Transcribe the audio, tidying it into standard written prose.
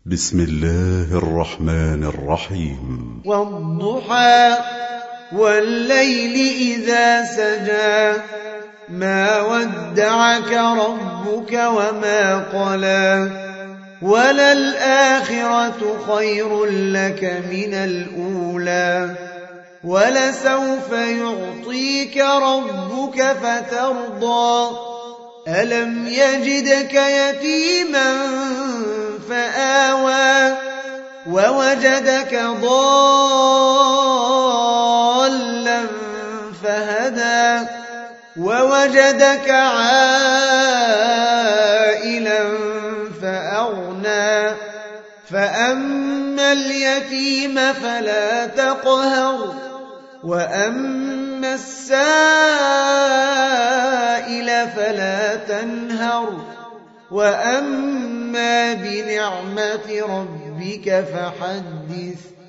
بسم الله الرحمن الرحيم. والضحى والليل إذا سجى ما ودعك ربك وما قلى وللآخرة خير لك من الأولى ولسوف يعطيك ربك فترضى ألم يجدك يتيما فآوى ووجدك ضالا فهدى ووجدك عائلا فأغنى فأما اليتيم فلا تقهر وأما السائل فلا تنهر وأما بنعمة ربك فحدث